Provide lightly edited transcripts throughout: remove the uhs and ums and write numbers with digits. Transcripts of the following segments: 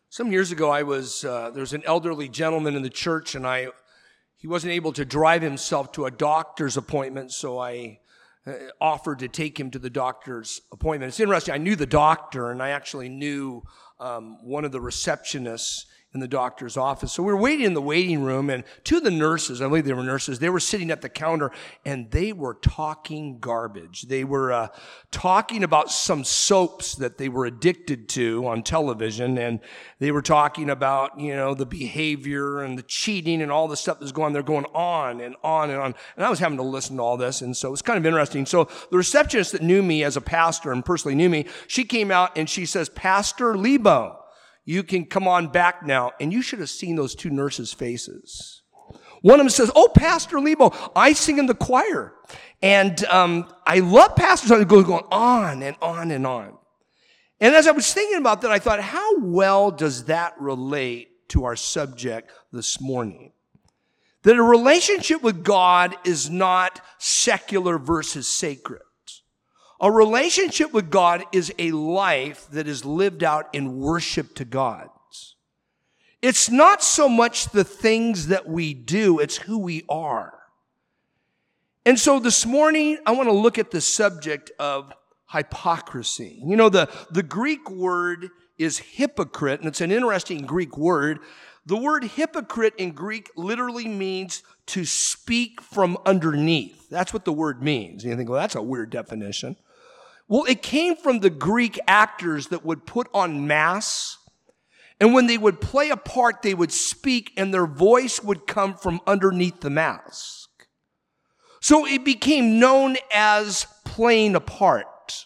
Some years ago, there was an elderly gentleman in the church, and he wasn't able to drive himself to a doctor's appointment, so I offered to take him to the doctor's appointment. It's interesting, I knew the doctor, and I actually knew one of the receptionists in the doctor's office. So we were waiting in the waiting room, and two of the nurses, I believe they were nurses, they were sitting at the counter, and they were talking garbage. They were talking about some soaps that they were addicted to on television, and they were talking about, the behavior and the cheating and all the stuff that's going on. They're going on and on and on. And I was having to listen to all this, and so it was kind of interesting. So the receptionist that knew me as a pastor and personally knew me, she came out and she says, "Pastor Lebo, you can come on back now." And you should have seen those two nurses' faces. One of them says, "Oh, Pastor Lebo, I sing in the choir. And I love pastors." It goes on and on and on. And as I was thinking about that, I thought, how well does that relate to our subject this morning? That a relationship with God is not secular versus sacred. A relationship with God is a life that is lived out in worship to God. It's not so much the things that we do, it's who we are. And so this morning, I want to look at the subject of hypocrisy. The Greek word is hypocrite, and it's an interesting Greek word. The word hypocrite in Greek literally means to speak from underneath. That's what the word means. And you think, well, that's a weird definition. Well, it came from the Greek actors that would put on masks, and when they would play a part, they would speak, and their voice would come from underneath the mask. So it became known as playing a part,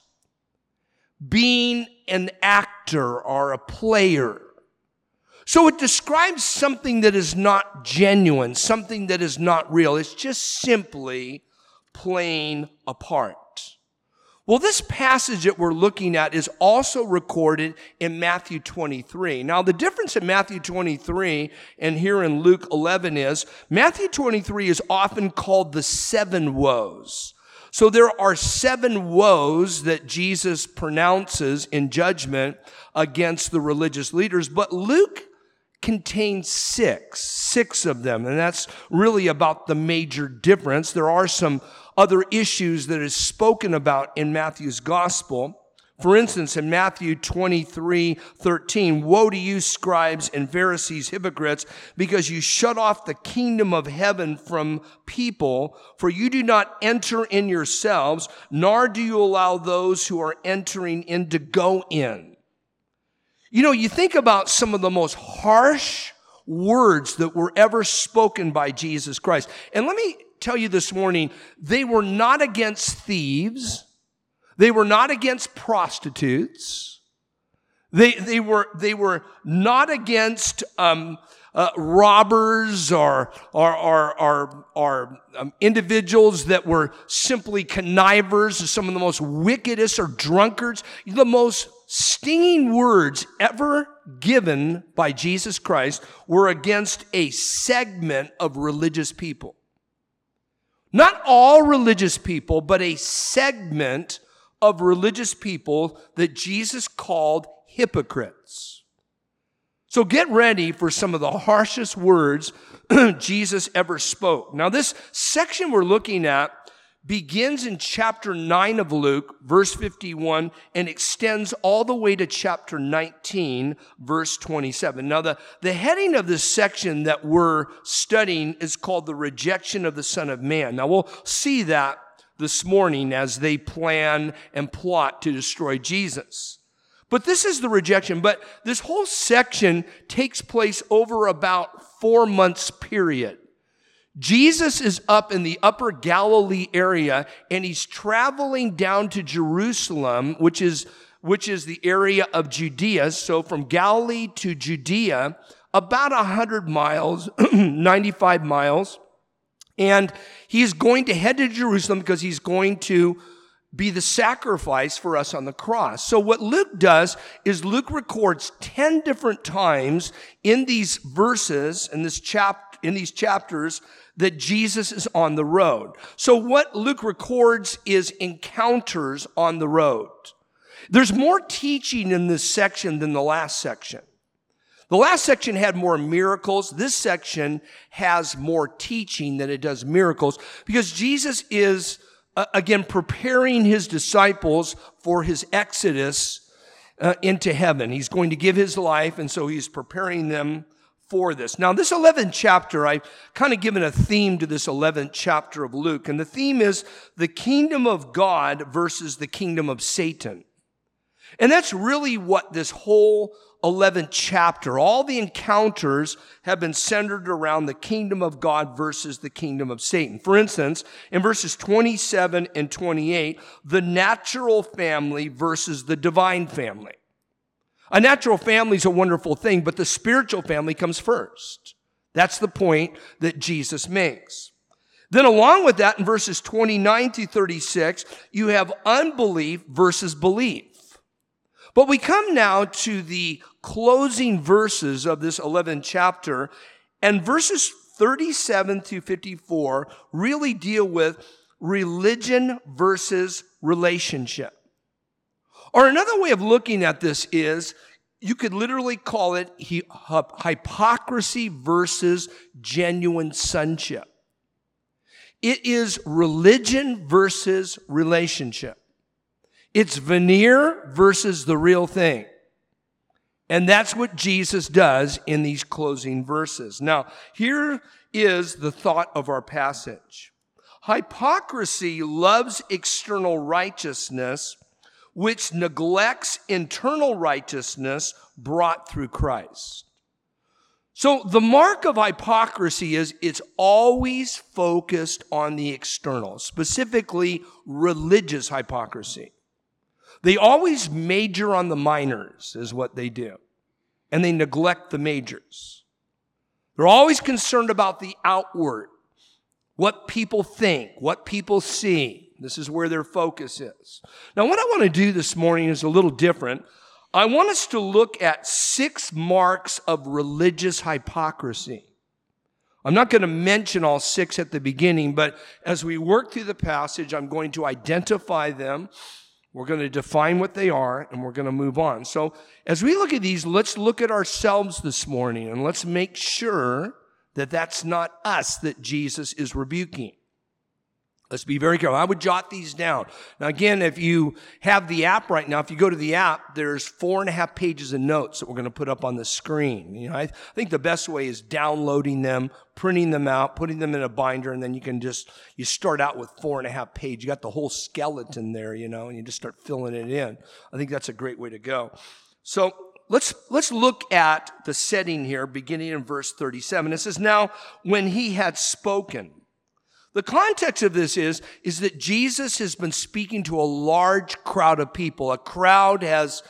being an actor or a player. So it describes something that is not genuine, something that is not real. It's just simply playing a part. Well, this passage that we're looking at is also recorded in Matthew 23. Now, the difference in Matthew 23 and here in Luke 11 is Matthew 23 is often called the seven woes. So there are seven woes that Jesus pronounces in judgment against the religious leaders, but Luke contains six of them, and that's really about the major difference. There are some other issues that is spoken about in Matthew's gospel. For instance, in Matthew 23:13, "Woe to you, scribes and Pharisees, hypocrites, because you shut off the kingdom of heaven from people, for you do not enter in yourselves, nor do you allow those who are entering in to go in." You think about some of the most harsh words that were ever spoken by Jesus Christ. And let me tell you this morning, they were not against thieves. They were not against prostitutes. They were not against robbers or individuals that were simply connivers, some of the most wickedest or drunkards. The most stinging words ever given by Jesus Christ were against a segment of religious people. Not all religious people, but a segment of religious people that Jesus called hypocrites. So get ready for some of the harshest words Jesus ever spoke. Now, this section we're looking at begins in chapter 9 of Luke, verse 51, and extends all the way to chapter 19, verse 27. Now, the heading of this section that we're studying is called the rejection of the Son of Man. Now, we'll see that this morning as they plan and plot to destroy Jesus. But this is the rejection. But this whole section takes place over about 4 months period. Jesus is up in the upper Galilee area, and he's traveling down to Jerusalem, which is the area of Judea. So from Galilee to Judea, about 100 miles, 95 miles. And he's going to head to Jerusalem because he's going to be the sacrifice for us on the cross. So what Luke does is Luke records 10 different times in these verses, in these chapters, that Jesus is on the road. So what Luke records is encounters on the road. There's more teaching in this section than the last section. The last section had more miracles. This section has more teaching than it does miracles because Jesus is, again, preparing his disciples for his exodus into heaven. He's going to give his life, and so he's preparing them for this. Now, this 11th chapter, I've kind of given a theme to this 11th chapter of Luke, and the theme is the kingdom of God versus the kingdom of Satan. And that's really what this whole 11th chapter, all the encounters have been centered around the kingdom of God versus the kingdom of Satan. For instance, in verses 27 and 28, the natural family versus the divine family. A natural family is a wonderful thing, but the spiritual family comes first. That's the point that Jesus makes. Then along with that, in verses 29 through 36, you have unbelief versus belief. But we come now to the closing verses of this 11th chapter, and verses 37 through 54 really deal with religion versus relationship. Or another way of looking at this is, you could literally call it hypocrisy versus genuine sonship. It is religion versus relationship. It's veneer versus the real thing. And that's what Jesus does in these closing verses. Now, here is the thought of our passage. Hypocrisy loves external righteousness, which neglects internal righteousness brought through Christ. So the mark of hypocrisy is it's always focused on the external, specifically religious hypocrisy. They always major on the minors, is what they do. And they neglect the majors. They're always concerned about the outward, what people think, what people see. This is where their focus is. Now, what I want to do this morning is a little different. I want us to look at 6 marks of religious hypocrisy. I'm not going to mention all 6 at the beginning, but as we work through the passage, I'm going to identify them. We're going to define what they are, and we're going to move on. So as we look at these, let's look at ourselves this morning, and let's make sure that that's not us that Jesus is rebuking. Let's be very careful. I would jot these down. Now, again, if you have the app right now, if you go to the app, there's 4.5 pages of notes that we're going to put up on the screen. You know, I think the best way is downloading them, printing them out, putting them in a binder, and then you start out with 4.5 pages. You got the whole skeleton there, you know, and you just start filling it in. I think that's a great way to go. So let's look at the setting here, beginning in verse 37. It says, "Now, when he had spoken." The context of this is that Jesus has been speaking to a large crowd of people. A crowd has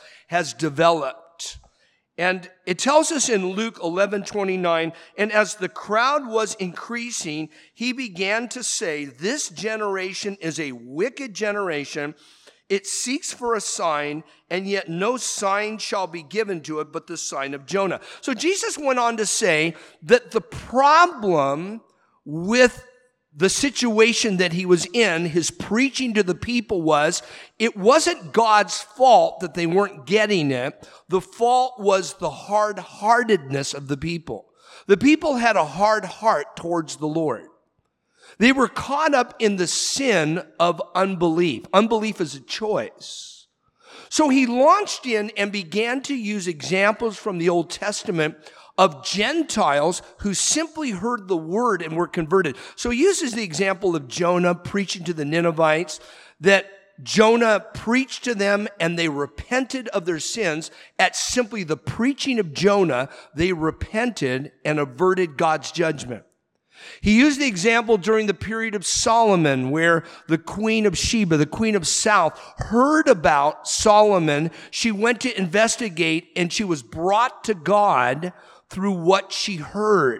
developed. And it tells us in Luke 11:29, "And as the crowd was increasing, he began to say, 'This generation is a wicked generation. It seeks for a sign, and yet no sign shall be given to it but the sign of Jonah.'" So Jesus went on to say that the problem with the situation that he was in, his preaching to the people it wasn't God's fault that they weren't getting it. The fault was the hard-heartedness of the people. The people had a hard heart towards the Lord. They were caught up in the sin of unbelief. Unbelief is a choice. So he launched in and began to use examples from the Old Testament of Gentiles who simply heard the word and were converted. So he uses the example of Jonah preaching to the Ninevites, that Jonah preached to them and they repented of their sins. At simply the preaching of Jonah, they repented and averted God's judgment. He used the example during the period of Solomon, where the Queen of Sheba, the Queen of South, heard about Solomon. She went to investigate and she was brought to God through what she heard.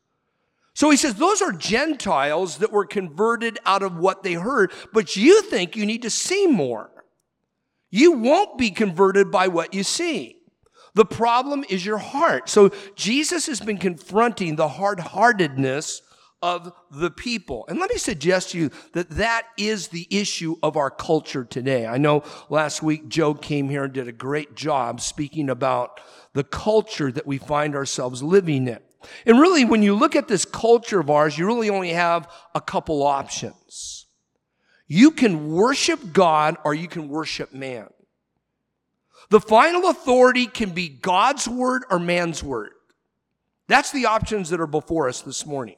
So he says, those are Gentiles that were converted out of what they heard, but you think you need to see more. You won't be converted by what you see. The problem is your heart. So Jesus has been confronting the hard-heartedness of the people. And let me suggest to you that that is the issue of our culture today. I know last week Joe came here and did a great job speaking about the culture that we find ourselves living in. And really, when you look at this culture of ours, you really only have a couple options. You can worship God or you can worship man. The final authority can be God's word or man's word. That's the options that are before us this morning.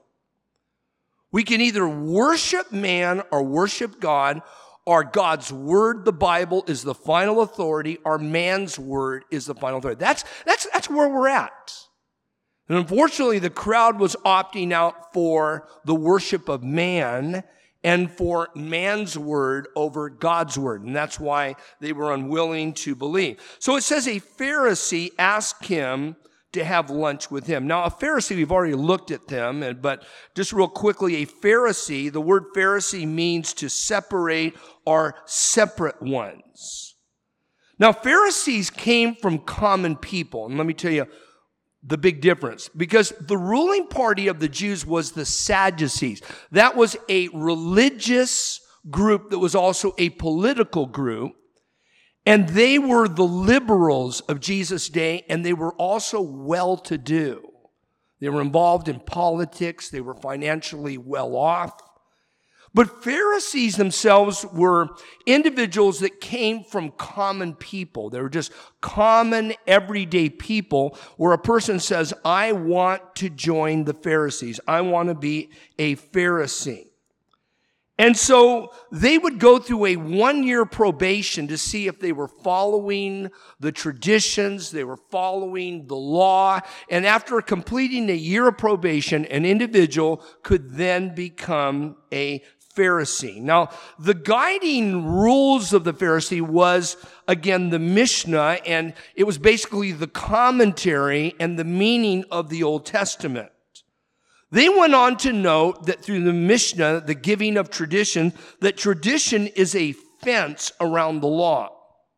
We can either worship man or worship God, or God's word, the Bible, is the final authority, or man's word is the final authority. That's where we're at. And unfortunately, the crowd was opting out for the worship of man and for man's word over God's word. And that's why they were unwilling to believe. So it says a Pharisee asked him to have lunch with him. Now, a Pharisee, we've already looked at them, but just real quickly, a Pharisee, the word Pharisee means to separate or separate ones. Now, Pharisees came from common people. And let me tell you the big difference, because the ruling party of the Jews was the Sadducees. That was a religious group that was also a political group. And they were the liberals of Jesus' day, and they were also well-to-do. They were involved in politics. They were financially well off. But Pharisees themselves were individuals that came from common people. They were just common, everyday people where a person says, I want to join the Pharisees. I want to be a Pharisee. And so they would go through a 1-year probation to see if they were following the traditions, they were following the law. And after completing a year of probation, an individual could then become a Pharisee. Now, the guiding rules of the Pharisee was, again, the Mishnah, and it was basically the commentary and the meaning of the Old Testament. They went on to note that through the Mishnah, the giving of tradition, that tradition is a fence around the law.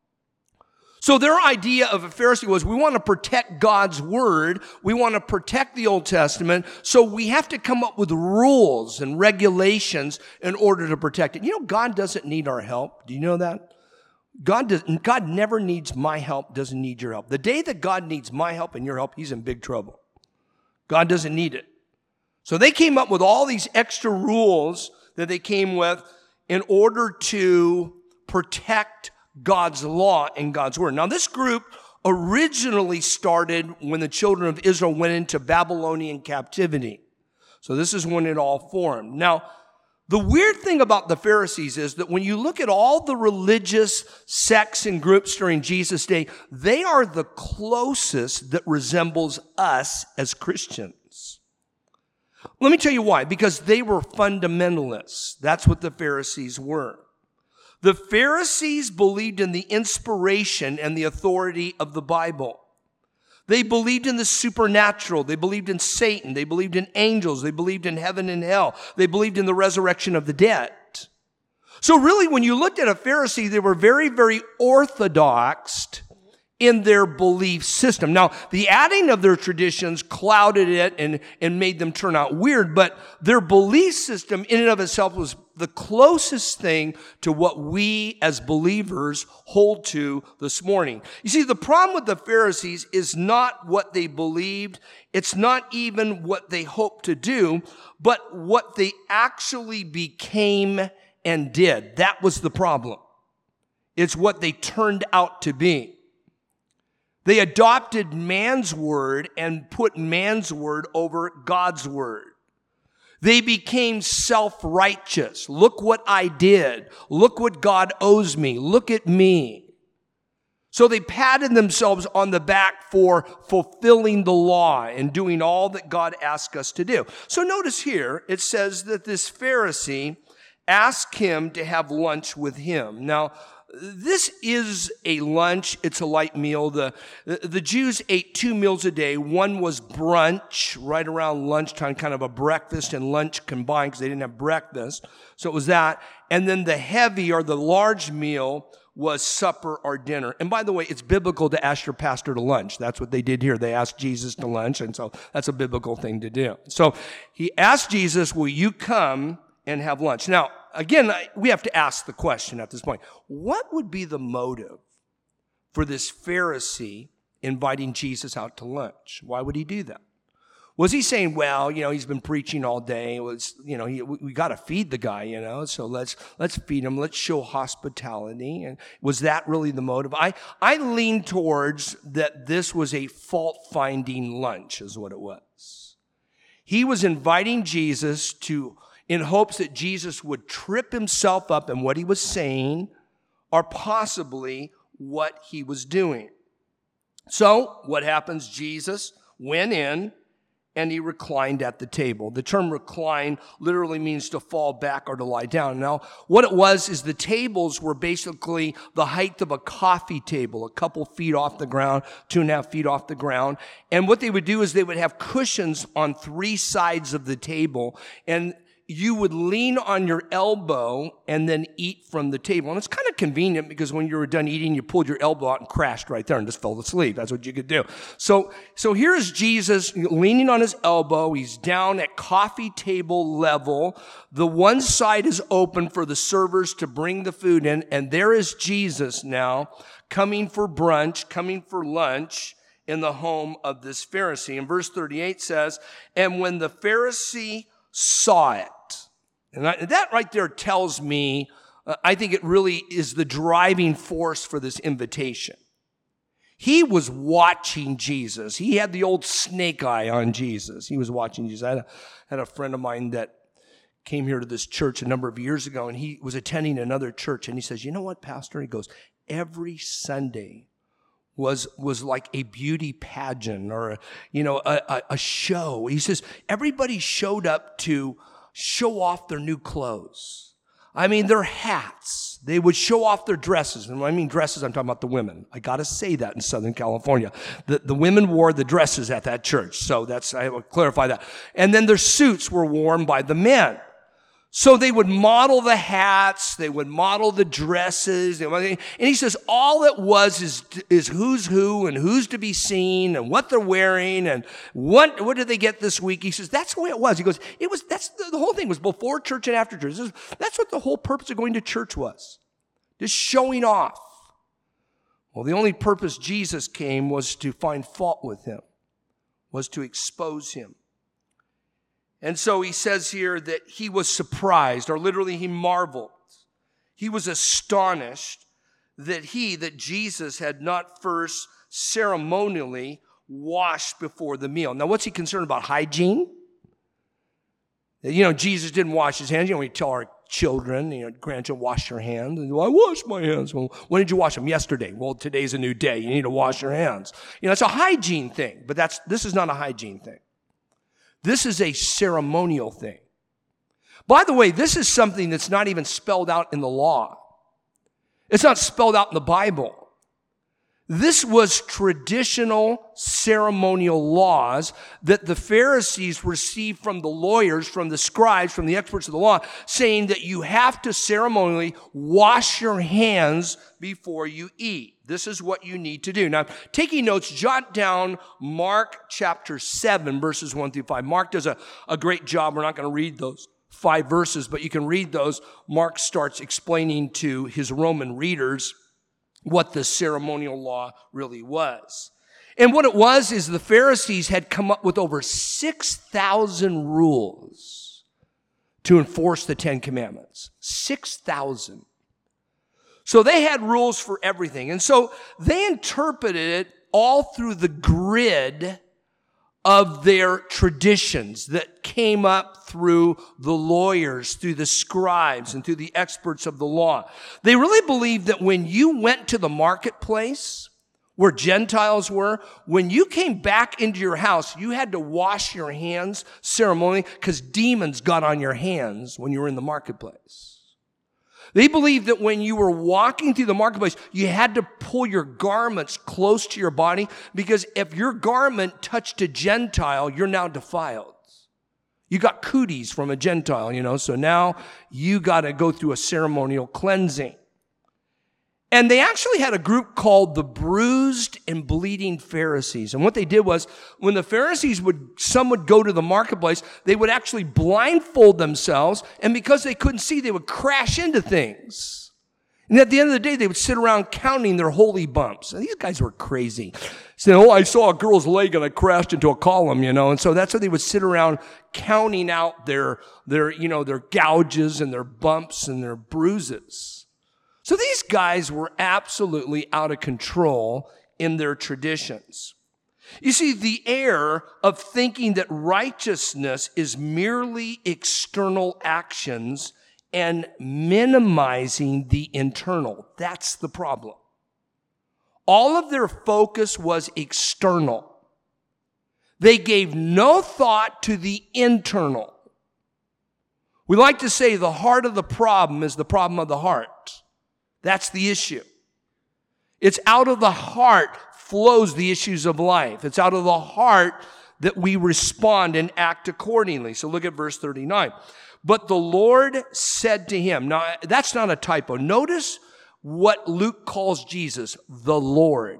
So their idea of a Pharisee was, we want to protect God's word, we want to protect the Old Testament, so we have to come up with rules and regulations in order to protect it. You know, God doesn't need our help. Do you know that? God never needs my help, doesn't need your help. The day that God needs my help and your help, he's in big trouble. God doesn't need it. So they came up with all these extra rules that they came with in order to protect God's law and God's word. Now, this group originally started when the children of Israel went into Babylonian captivity. So this is when it all formed. Now, the weird thing about the Pharisees is that when you look at all the religious sects and groups during Jesus' day, they are the closest that resembles us as Christians. Let me tell you why. Because they were fundamentalists. That's what the Pharisees were. The Pharisees believed in the inspiration and the authority of the Bible. They believed in the supernatural. They believed in Satan. They believed in angels. They believed in heaven and hell. They believed in the resurrection of the dead. So really, when you looked at a Pharisee, they were very, very orthodox in their belief system. Now, the adding of their traditions clouded it and made them turn out weird, but their belief system in and of itself was the closest thing to what we as believers hold to this morning. You see, the problem with the Pharisees is not what they believed. It's not even what they hoped to do, but what they actually became and did. That was the problem. It's what they turned out to be. They adopted man's word and put man's word over God's word. They became self-righteous. Look what I did. Look what God owes me. Look at me. So they patted themselves on the back for fulfilling the law and doing all that God asked us to do. So notice here, it says that this Pharisee asked him to have lunch with him. Now, this is a lunch. It's a light meal. The Jews ate 2 meals a day. One was brunch, right around lunchtime, kind of a breakfast and lunch combined because they didn't have breakfast. So it was that. And then the heavy or the large meal was supper or dinner. And by the way, it's biblical to ask your pastor to lunch. That's what they did here. They asked Jesus to lunch, and so that's a biblical thing to do. So he asked Jesus, will you come and have lunch? Now, again, we have to ask the question at this point. What would be the motive for this Pharisee inviting Jesus out to lunch? Why would he do that? Was he saying, well, he's been preaching all day. We got to feed the guy, so let's feed him. Let's show hospitality. And was that really the motive? I lean towards that this was a fault-finding lunch is what it was. He was inviting Jesus in hopes that Jesus would trip himself up in what he was saying or possibly what he was doing. So what happens? Jesus went in and he reclined at the table. The term recline literally means to fall back or to lie down. Now, what it was is the tables were basically the height of a coffee table, a couple feet off the ground, 2.5 feet off the ground. And what they would do is they would have cushions on 3 sides of the table, and you would lean on your elbow and then eat from the table. And it's kind of convenient because when you were done eating, you pulled your elbow out and crashed right there and just fell asleep. That's what you could do. So here's Jesus leaning on his elbow. He's down at coffee table level. The one side is open for the servers to bring the food in. And there is Jesus now coming for brunch, coming for lunch in the home of this Pharisee. And verse 38 says, and when the Pharisee saw it. And that right there tells me, I think it really is the driving force for this invitation. He was watching Jesus. He had the old snake eye on Jesus. He was watching Jesus. I had a friend of mine that came here to this church a number of years ago, and he was attending another church, and he says, you know what, Pastor? He goes, every Sunday was like a beauty pageant or, a show. He says, everybody showed up to show off their new clothes. I mean, their hats. They would show off their dresses. And when I mean dresses, I'm talking about the women. I got to say that in Southern California. The women wore the dresses at that church. So I will clarify that. And then their suits were worn by the men. So they would model the hats, they would model the dresses, and he says all it was is who's who and who's to be seen and what they're wearing and what did they get this week. He says that's the way it was. He goes, that's the whole thing was before church and after church. That's what the whole purpose of going to church was, just showing off. Well, the only purpose Jesus came was to find fault with him, was to expose him. And so he says here that he was surprised, or literally he marveled. He was astonished that Jesus had not first ceremonially washed before the meal. Now, what's he concerned about? Hygiene? Jesus didn't wash his hands. We tell our children, grandchildren, wash your hands. And, I wash my hands. Well, when did you wash them? Yesterday. Well, today's a new day. You need to wash your hands. It's a hygiene thing, but this is not a hygiene thing. This is a ceremonial thing. By the way, this is something that's not even spelled out in the law. It's not spelled out in the Bible. This was traditional ceremonial laws that the Pharisees received from the lawyers, from the scribes, from the experts of the law, saying that you have to ceremonially wash your hands before you eat. This is what you need to do. Now, taking notes, jot down Mark chapter 7, verses 1 through 5. Mark does a great job. We're not going to read those 5 verses, but you can read those. Mark starts explaining to his Roman readers what the ceremonial law really was. And what it was is the Pharisees had come up with over 6,000 rules to enforce the 10 Commandments. 6,000. So they had rules for everything. And so they interpreted it all through the grid of their traditions that came up through the lawyers, through the scribes, and through the experts of the law. They really believed that when you went to the marketplace, where Gentiles were, when you came back into your house, you had to wash your hands ceremonially because demons got on your hands when you were in the marketplace. They believed that when you were walking through the marketplace, you had to pull your garments close to your body because if your garment touched a Gentile, you're now defiled. You got cooties from a Gentile, so now you got to go through a ceremonial cleansing. And they actually had a group called the Bruised and Bleeding Pharisees. And what they did was, when the Pharisees some would go to the marketplace, they would actually blindfold themselves, and because they couldn't see, they would crash into things. And at the end of the day, they would sit around counting their holy bumps. And these guys were crazy. Saying, I saw a girl's leg and I crashed into a column, And so that's how they would sit around counting out their gouges and their bumps and their bruises. So these guys were absolutely out of control in their traditions. You see, the error of thinking that righteousness is merely external actions and minimizing the internal. That's the problem. All of their focus was external. They gave no thought to the internal. We like to say the heart of the problem is the problem of the heart. That's the issue. It's out of the heart flows the issues of life. It's out of the heart that we respond and act accordingly. So look at verse 39. But the Lord said to him, now that's not a typo. Notice what Luke calls Jesus, the Lord.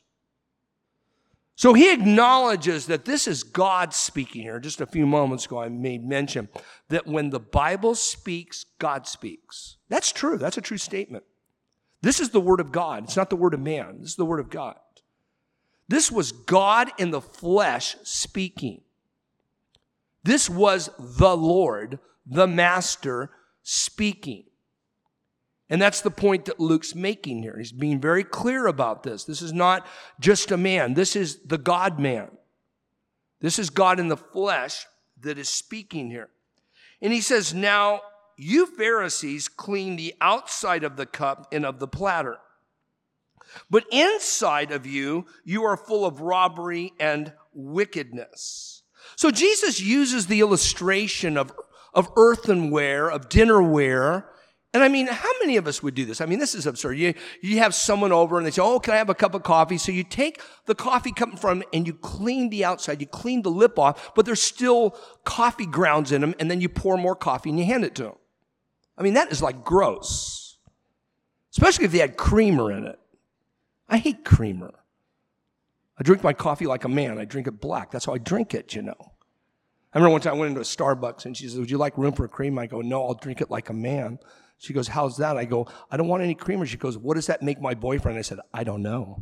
So he acknowledges that this is God speaking here. Just a few moments ago, I made mention that when the Bible speaks, God speaks. That's true. That's a true statement. This is the word of God. It's not the word of man. This is the word of God. This was God in the flesh speaking. This was the Lord, the Master, speaking. And that's the point that Luke's making here. He's being very clear about this. This is not just a man. This is the God-man. This is God in the flesh that is speaking here. And he says, now, you Pharisees clean the outside of the cup and of the platter. But inside of you, you are full of robbery and wickedness. So Jesus uses the illustration of earthenware, of dinnerware. And I mean, how many of us would do this? I mean, this is absurd. You have someone over and they say, can I have a cup of coffee? So you take the coffee cup from and you clean the outside, you clean the lip off, but there's still coffee grounds in them, and then you pour more coffee and you hand it to them. I mean, that is like gross. Especially if they had creamer in it. I hate creamer. I drink my coffee like a man. I drink it black. That's how I drink it, I remember one time I went into a Starbucks and she said, would you like room for a cream? I go, no, I'll drink it like a man. She goes, how's that? I go, I don't want any creamer. She goes, what does that make my boyfriend? I said, I don't know.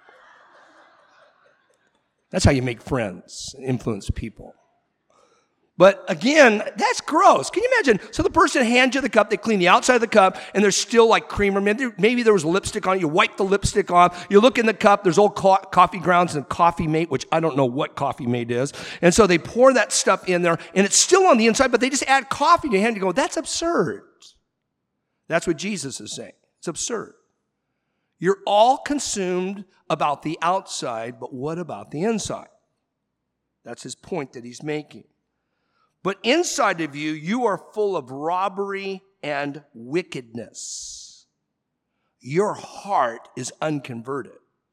That's how you make friends, influence people. But again, that's gross. Can you imagine? So the person hands you the cup, they clean the outside of the cup, and there's still like creamer. Maybe there was lipstick on it. You wipe the lipstick off. You look in the cup, there's old coffee grounds and Coffee Mate, which I don't know what Coffee Mate is. And so they pour that stuff in there, and it's still on the inside, but they just add coffee to your hand. You go, that's absurd. That's what Jesus is saying. It's absurd. You're all consumed about the outside, but what about the inside? That's his point that he's making. But inside of you, you are full of robbery and wickedness. Your heart is unconverted.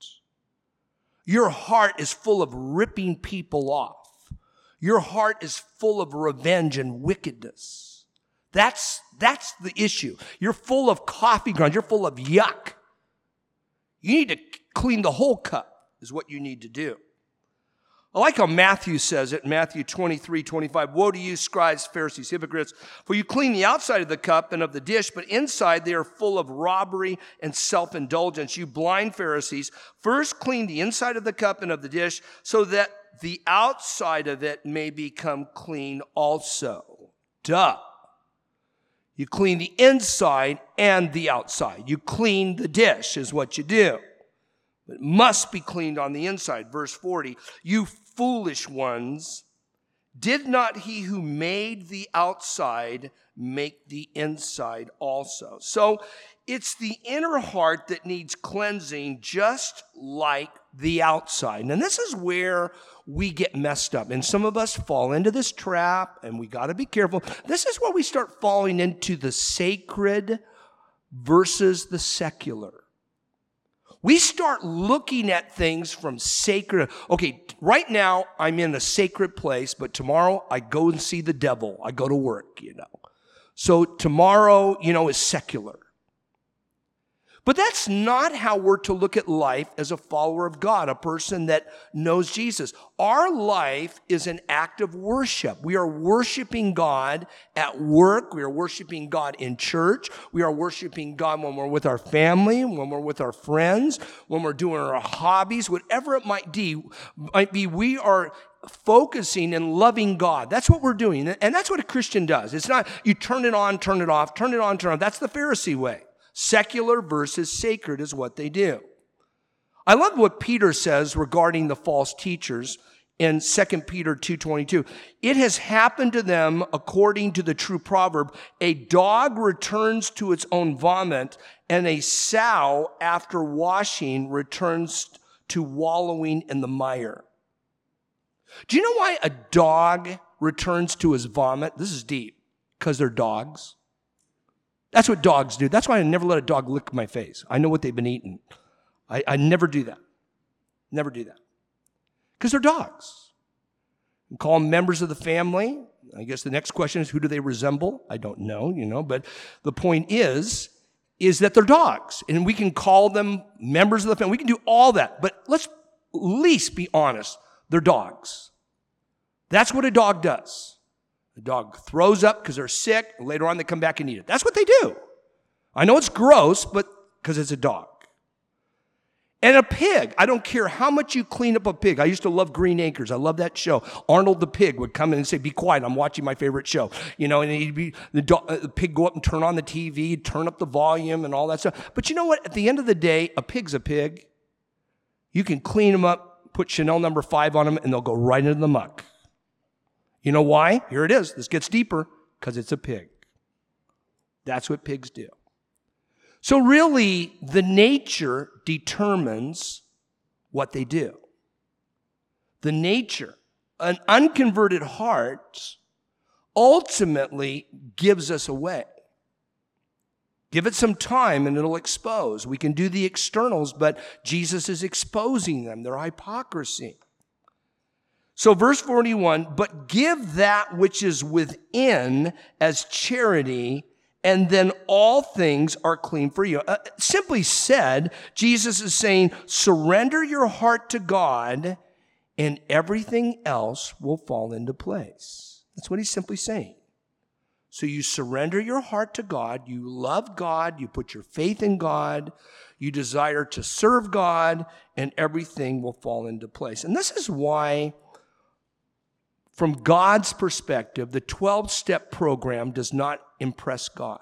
Your heart is full of ripping people off. Your heart is full of revenge and wickedness. That's the issue. You're full of coffee grounds. You're full of yuck. You need to clean the whole cup is what you need to do. I like how Matthew says it, Matthew 23:25. Woe to you, scribes, Pharisees, hypocrites, for you clean the outside of the cup and of the dish, but inside they are full of robbery and self-indulgence. You blind Pharisees, first clean the inside of the cup and of the dish, so that the outside of it may become clean also. Duh. You clean the inside and the outside. You clean the dish is what you do. It must be cleaned on the inside. Verse 40, you foolish ones, did not he who made the outside make the inside also? So it's the inner heart that needs cleansing just like the outside. And this is where we get messed up. And some of us fall into this trap, and we got to be careful. This is where we start falling into the sacred versus the secular. We start looking at things from sacred. Okay, right now I'm in a sacred place, but tomorrow I go and see the devil. I go to work, So tomorrow, is secular. But that's not how we're to look at life as a follower of God, a person that knows Jesus. Our life is an act of worship. We are worshiping God at work. We are worshiping God in church. We are worshiping God when we're with our family, when we're with our friends, when we're doing our hobbies, whatever it might be, we are focusing and loving God. That's what we're doing. And that's what a Christian does. It's not you turn it on, turn it off, turn it on, turn it off. That's the Pharisee way. Secular versus sacred is what they do. I love what Peter says regarding the false teachers in 2 Peter 2:22. It has happened to them according to the true proverb, a dog returns to its own vomit, and a sow after washing returns to wallowing in the mire. Do you know why a dog returns to his vomit? This is deep. Because they're dogs. That's what dogs do. That's why I never let a dog lick my face. I know what they've been eating. I never do that. Never do that. Because they're dogs. You call them members of the family. I guess the next question is, who do they resemble? I don't know, but the point is that they're dogs. And we can call them members of the family. We can do all that. But let's at least be honest. They're dogs. That's what a dog does. The dog throws up because they're sick, and later on they come back and eat it. That's what they do. I know it's gross, but because it's a dog. And a pig, I don't care how much you clean up a pig. I used to love Green Acres. I love that show. Arnold the pig would come in and say, be quiet, I'm watching my favorite show. And the pig go up and turn on the TV, turn up the volume and all that stuff. But you know what? At the end of the day, a pig's a pig. You can clean them up, put Chanel number 5 on them, and they'll go right into the muck. You know why? Here it is. This gets deeper. Because it's a pig. That's what pigs do. So really, the nature determines what they do. The nature. An unconverted heart ultimately gives us away. Give it some time and it'll expose. We can do the externals, but Jesus is exposing them, their hypocrisy. So verse 41, but give that which is within as charity, and then all things are clean for you. Simply said, Jesus is saying, surrender your heart to God, and everything else will fall into place. That's what he's simply saying. So you surrender your heart to God, you love God, you put your faith in God, you desire to serve God, and everything will fall into place. And this is why, from God's perspective, the 12-step program does not impress God.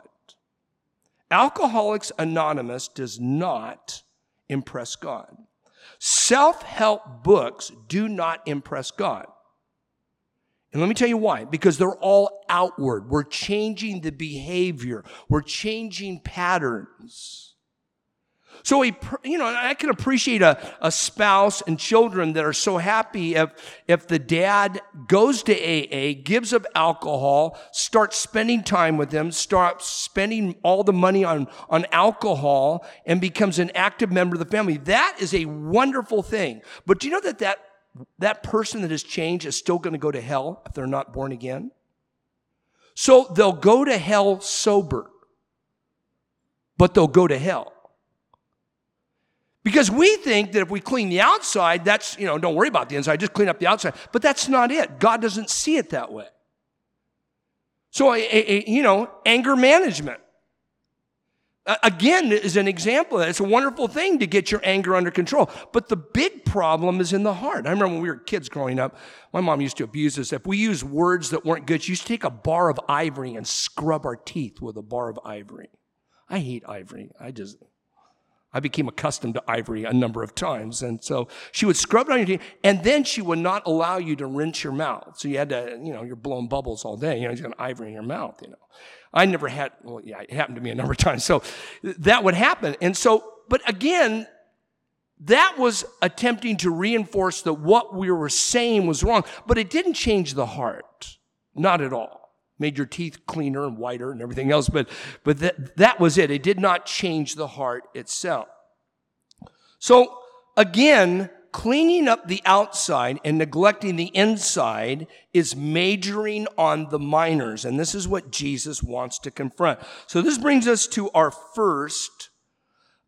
Alcoholics Anonymous does not impress God. Self-help books do not impress God. And let me tell you why. Because they're all outward. We're changing the behavior. We're changing patterns. So, I can appreciate a spouse and children that are so happy if the dad goes to AA, gives up alcohol, starts spending time with them, starts spending all the money on alcohol, and becomes an active member of the family. That is a wonderful thing. But do you know that person that has changed is still going to go to hell if they're not born again? So they'll go to hell sober, but they'll go to hell. Because we think that if we clean the outside, that's, don't worry about the inside, just clean up the outside. But that's not it. God doesn't see it that way. So, anger management. Again, is an example. It's a wonderful thing to get your anger under control. But the big problem is in the heart. I remember when we were kids growing up, my mom used to abuse us. If we used words that weren't good, she used to take a bar of ivory and scrub our teeth with a bar of ivory. I hate ivory. I became accustomed to ivory a number of times. And so she would scrub it on your teeth, and then she would not allow you to rinse your mouth. So you had to, you're blowing bubbles all day. You've got ivory in your mouth, I never had, it happened to me a number of times. So that would happen. And so, but again, that was attempting to reinforce that what we were saying was wrong, but it didn't change the heart. Not at all. Made your teeth cleaner and whiter and everything else, but that was it. It did not change the heart itself. So again, cleaning up the outside and neglecting the inside is majoring on the minors, and this is what Jesus wants to confront. So this brings us to our first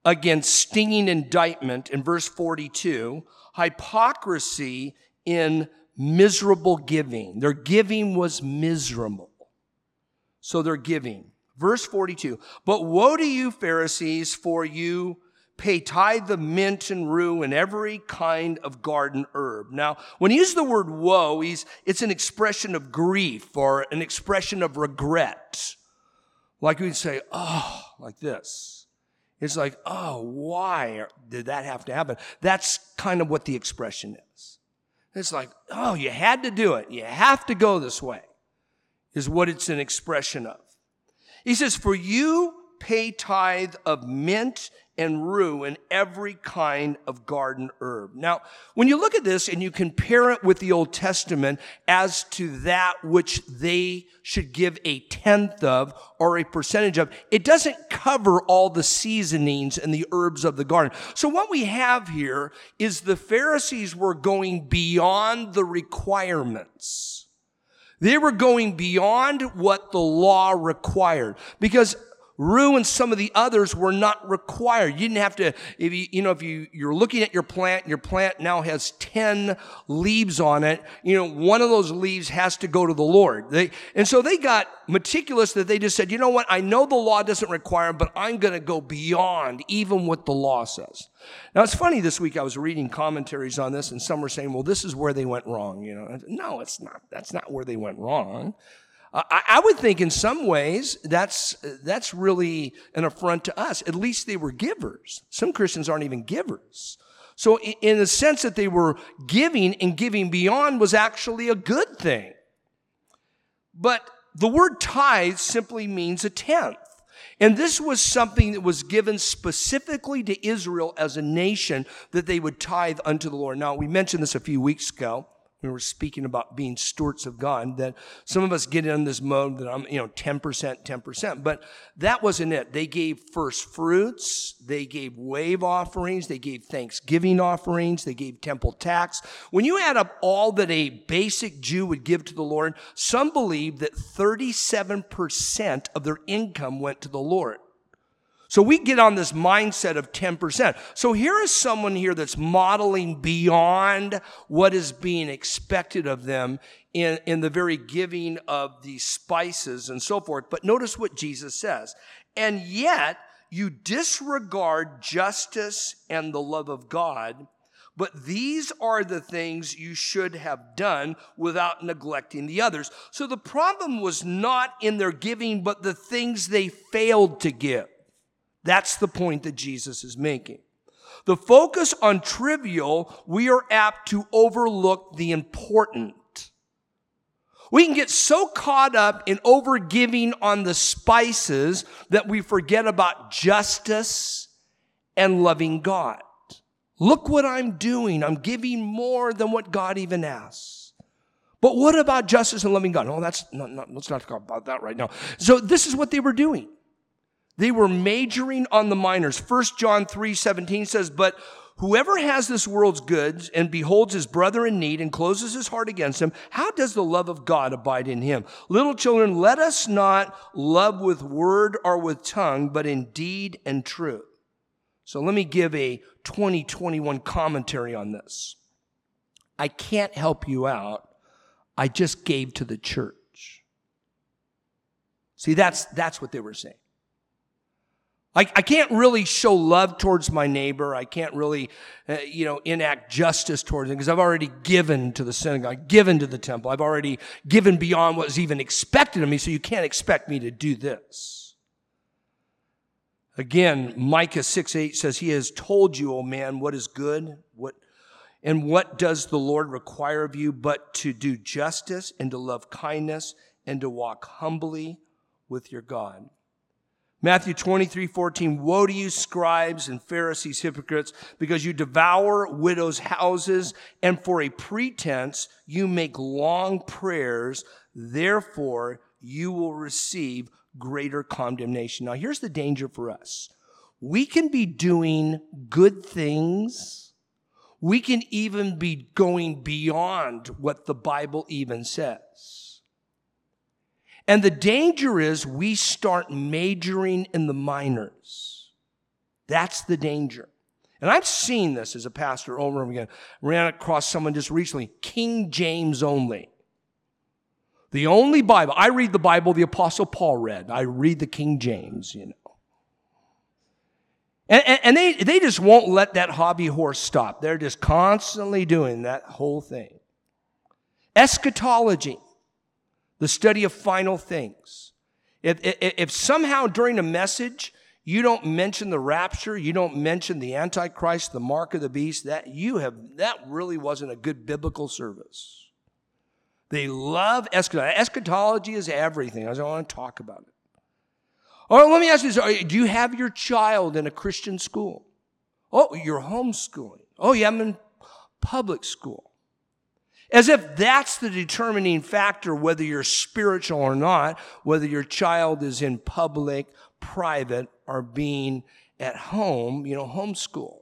against stinging indictment in verse 42, hypocrisy in miserable giving. Their giving was miserable. So they're giving. Verse 42, but woe to you, Pharisees, for you pay tithe of mint and rue and every kind of garden herb. Now, when he uses the word woe, it's an expression of grief or an expression of regret. Like we'd say, oh, like this. It's like, oh, why did that have to happen? That's kind of what the expression is. It's like, oh, you had to do it. You have to go this way, is what it's an expression of. He says, for you pay tithe of mint and rue and every kind of garden herb. Now, when you look at this and you compare it with the Old Testament as to that which they should give a tenth of or a percentage of, it doesn't cover all the seasonings and the herbs of the garden. So what we have here is the Pharisees were going beyond the requirements. They were going beyond what the law required, because rue and some of the others were not required. You didn't have to, if you're looking at your plant now has 10 leaves on it, one of those leaves has to go to the Lord. And so they got meticulous that they just said, you know what, I know the law doesn't require, but I'm going to go beyond even what the law says. Now, it's funny, this week I was reading commentaries on this, and some were saying, well, this is where they went wrong. No, it's not. That's not where they went wrong. I would think in some ways that's really an affront to us. At least they were givers. Some Christians aren't even givers. So in the sense that they were giving and giving beyond was actually a good thing. But the word tithe simply means a tenth. And this was something that was given specifically to Israel as a nation, that they would tithe unto the Lord. Now, we mentioned this a few weeks ago. We were speaking about being stewards of God, that some of us get in this mode that I'm, 10%, but that wasn't it. They gave first fruits, they gave wave offerings, they gave thanksgiving offerings, they gave temple tax. When you add up all that a basic Jew would give to the Lord, some believe that 37% of their income went to the Lord. So we get on this mindset of 10%. So here is someone here that's modeling beyond what is being expected of them in the very giving of these spices and so forth. But notice what Jesus says. And yet you disregard justice and the love of God, but these are the things you should have done without neglecting the others. So the problem was not in their giving, but the things they failed to give. That's the point that Jesus is making. The focus on trivial, we are apt to overlook the important. We can get so caught up in overgiving on the spices that we forget about justice and loving God. Look what I'm doing. I'm giving more than what God even asks. But what about justice and loving God? No, let's not talk about that right now. So this is what they were doing. They were majoring on the minors. 1 John 3:17 says, but whoever has this world's goods and beholds his brother in need and closes his heart against him, how does the love of God abide in him? Little children, let us not love with word or with tongue, but in deed and truth. So let me give a 2021 commentary on this. I can't help you out. I just gave to the church. See, that's what they were saying. I can't really show love towards my neighbor. I can't really, enact justice towards him because I've already given to the synagogue, given to the temple. I've already given beyond what was even expected of me, so you can't expect me to do this. Again, Micah 6:8 says, he has told you, O man, what is good, what does the Lord require of you but to do justice and to love kindness and to walk humbly with your God. Matthew 23:14, woe to you, scribes and Pharisees, hypocrites, because you devour widows' houses, and for a pretense you make long prayers, therefore you will receive greater condemnation. Now here's the danger for us. We can be doing good things. We can even be going beyond what the Bible even says. And the danger is we start majoring in the minors. That's the danger. And I've seen this as a pastor over and over again. Ran across someone just recently, King James only. The only Bible. I read the Bible the Apostle Paul read. I read the King James, you know. And they just won't let that hobby horse stop. They're just constantly doing that whole thing. Eschatology, the study of final things. If somehow during a message you don't mention the rapture, you don't mention the Antichrist, the mark of the beast, that really wasn't a good biblical service. They love eschatology. Eschatology is everything. I don't want to talk about it. Oh, let me ask you this. Do you have your child in a Christian school? Oh, you're homeschooling. Oh, you have them in public school. As if that's the determining factor whether you're spiritual or not, whether your child is in public, private, or being at home, homeschooled.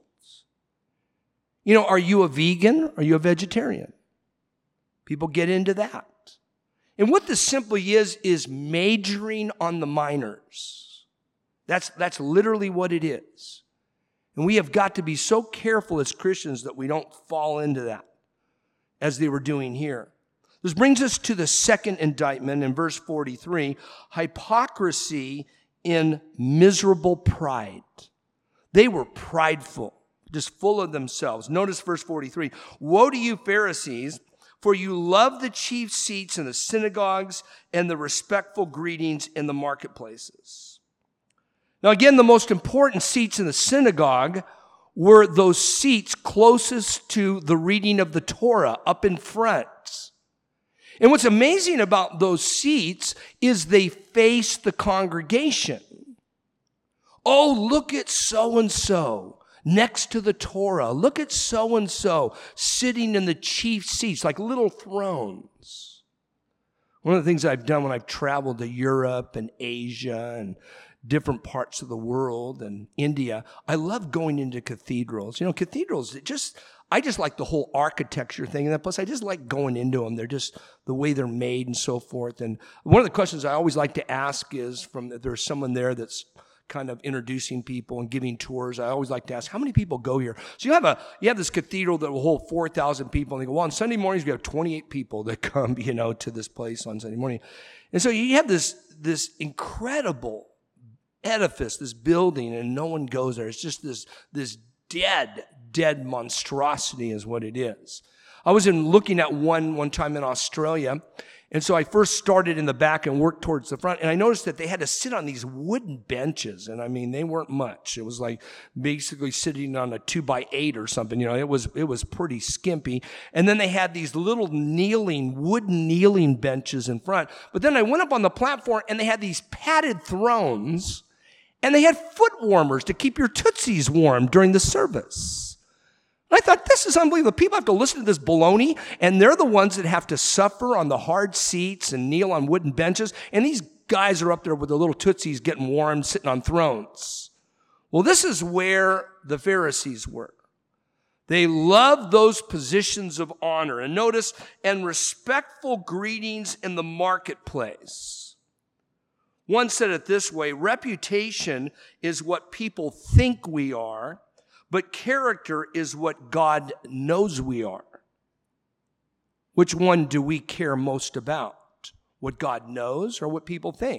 Are you a vegan? Are you a vegetarian? People get into that. And what this simply is majoring on the minors. That's literally what it is. And we have got to be so careful as Christians that we don't fall into that, as they were doing here. This brings us to the second indictment in verse 43, hypocrisy in miserable pride. They were prideful, just full of themselves. Notice verse 43, woe to you Pharisees, for you love the chief seats in the synagogues and the respectful greetings in the marketplaces. Now again, the most important seats in the synagogue were those seats closest to the reading of the Torah, up in front. And what's amazing about those seats is they face the congregation. Oh, look at so-and-so next to the Torah. Look at so-and-so sitting in the chief seats like little thrones. One of the things I've done when I've traveled to Europe and Asia and different parts of the world and India, I love going into cathedrals. Cathedrals, I just like the whole architecture thing. And plus, I just like going into them. They're just the way they're made and so forth. And one of the questions I always like to ask is if there's someone there that's kind of introducing people and giving tours, I always like to ask, how many people go here? So you have this cathedral that will hold 4,000 people. And they go, well, on Sunday mornings, we have 28 people that come, to this place on Sunday morning. And so you have this incredible edifice, this building, and no one goes there. It's just this dead monstrosity is what it is. I was looking at one time in Australia, and so I first started in the back and worked towards the front, and I noticed that they had to sit on these wooden benches, and they weren't much. It was like basically sitting on a 2x8 or something. It was pretty skimpy. And then they had these little wooden kneeling benches in front. But then I went up on the platform, and they had these padded thrones, and they had foot warmers to keep your tootsies warm during the service. I thought, this is unbelievable. People have to listen to this baloney, and they're the ones that have to suffer on the hard seats and kneel on wooden benches, and these guys are up there with their little tootsies getting warm, sitting on thrones. Well, this is where the Pharisees were. They loved those positions of honor. And notice, and respectful greetings in the marketplace. One said it this way, reputation is what people think we are, but character is what God knows we are. Which one do we care most about? What God knows or what people think?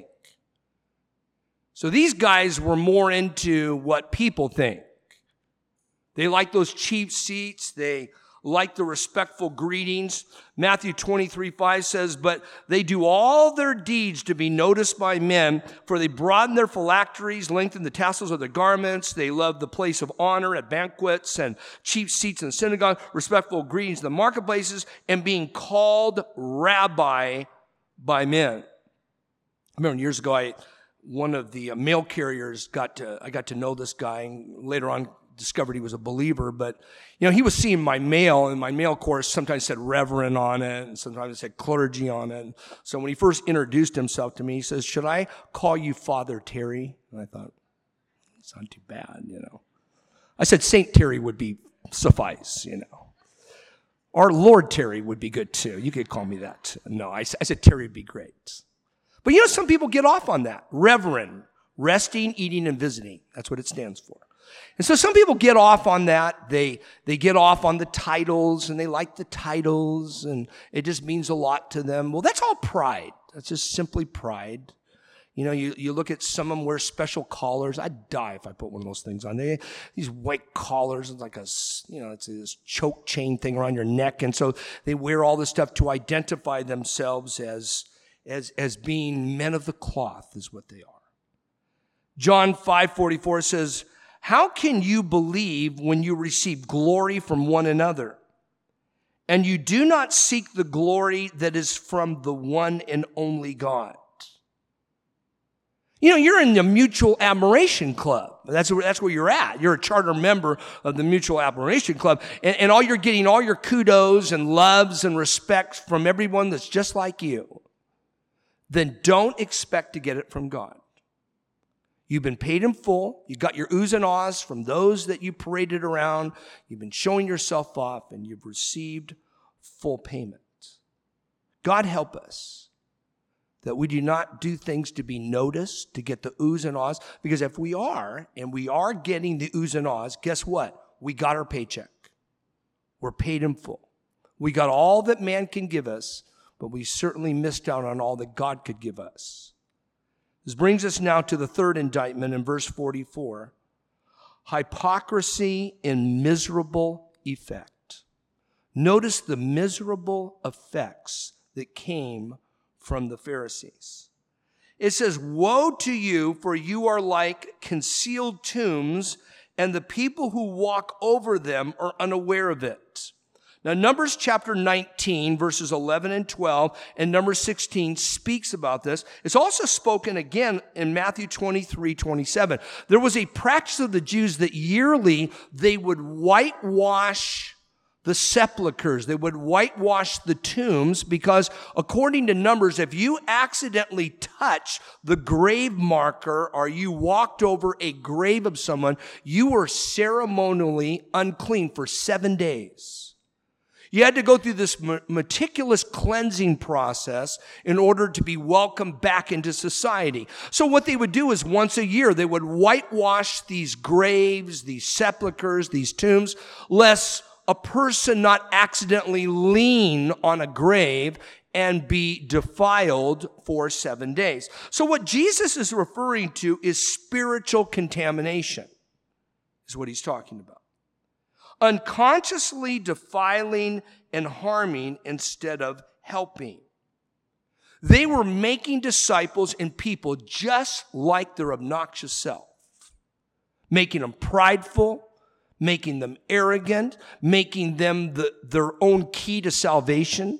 So these guys were more into what people think. They like those cheap seats. They like the respectful greetings. Matthew 23:5 says, but they do all their deeds to be noticed by men, for they broaden their phylacteries, lengthen the tassels of their garments. They love the place of honor at banquets and cheap seats in the synagogue, respectful greetings in the marketplaces, and being called rabbi by men. I remember years ago, one of the mail carriers I got to know this guy, and later on discovered he was a believer, but he was seeing my mail, and my mail, of course, sometimes said reverend on it, and sometimes it said clergy on it. So when he first introduced himself to me, he says, should I call you Father Terry? And I thought, it's not too bad, I said Saint Terry would be suffice, Or Lord Terry would be good too. You could call me that. No, I said Terry would be great. But some people get off on that. Reverend, resting, eating, and visiting. That's what it stands for. And so some people get off on that. They get off on the titles, and they like the titles, and it just means a lot to them. Well, that's all pride. That's just simply pride. You know, you look at some of them wear special collars. I'd die if I put one of those things on. These white collars, it's like it's this choke chain thing around your neck. And so they wear all this stuff to identify themselves as being men of the cloth is what they are. John 5:44 says, "How can you believe when you receive glory from one another, and you do not seek the glory that is from the one and only God?" You know, you're in the Mutual Admiration Club. That's where you're at. You're a charter member of the Mutual Admiration Club. And all you're getting, all your kudos and loves and respects from everyone that's just like you. Then don't expect to get it from God. You've been paid in full. You got your oohs and ahs from those that you paraded around. You've been showing yourself off, and you've received full payment. God help us that we do not do things to be noticed, to get the oohs and ahs. Because if we are, and we are getting the oohs and ahs, guess what? We got our paycheck. We're paid in full. We got all that man can give us, but we certainly missed out on all that God could give us. This brings us now to the third indictment in verse 44. Hypocrisy in miserable effect. Notice the miserable effects that came from the Pharisees. It says, "Woe to you, for you are like concealed tombs, and the people who walk over them are unaware of it." Now, Numbers chapter 19, verses 11 and 12, and Numbers 16 speaks about this. It's also spoken again in Matthew 23:27. There was a practice of the Jews that yearly they would whitewash the sepulchres. They would whitewash the tombs because, according to Numbers, if you accidentally touch the grave marker or you walked over a grave of someone, you were ceremonially unclean for 7 days. You had to go through this meticulous cleansing process in order to be welcomed back into society. So what they would do is once a year, they would whitewash these graves, these sepulchres, these tombs, lest a person not accidentally lean on a grave and be defiled for 7 days. So what Jesus is referring to is spiritual contamination, is what he's talking about. Unconsciously defiling and harming instead of helping. They were making disciples and people just like their obnoxious self, making them prideful, making them arrogant, making them their own key to salvation.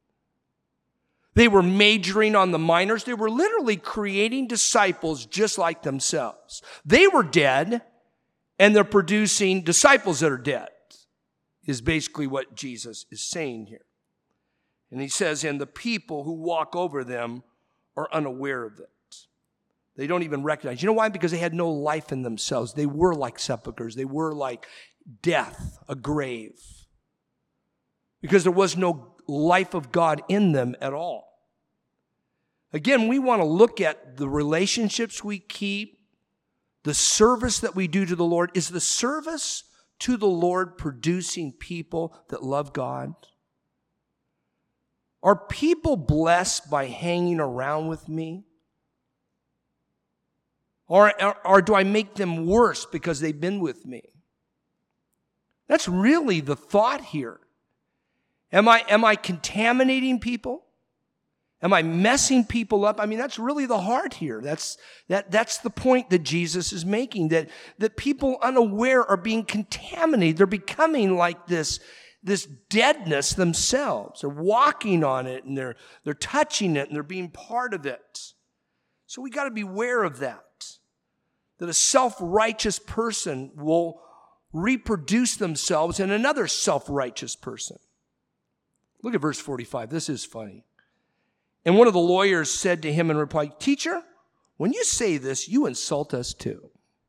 They were majoring on the minors. They were literally creating disciples just like themselves. They were dead, and they're producing disciples that are dead, is basically what Jesus is saying here. And he says, and the people who walk over them are unaware of it. They don't even recognize. You know why? Because they had no life in themselves. They were like sepulchres. They were like death, a grave. Because there was no life of God in them at all. Again, we want to look at the relationships we keep, the service that we do to the Lord. Is the service to the Lord producing people that love God? Are people blessed by hanging around with me? Or do I make them worse because they've been with me? That's really the thought here. Am I contaminating people? Am I messing people up? I mean, that's really the heart here. That's the point that Jesus is making, that people unaware are being contaminated. They're becoming like this deadness themselves. They're walking on it, and they're touching it, and they're being part of it. So we got to be aware of that a self-righteous person will reproduce themselves in another self-righteous person. Look at verse 45. This is funny. And one of the lawyers said to him in reply, "Teacher, when you say this, you insult us too."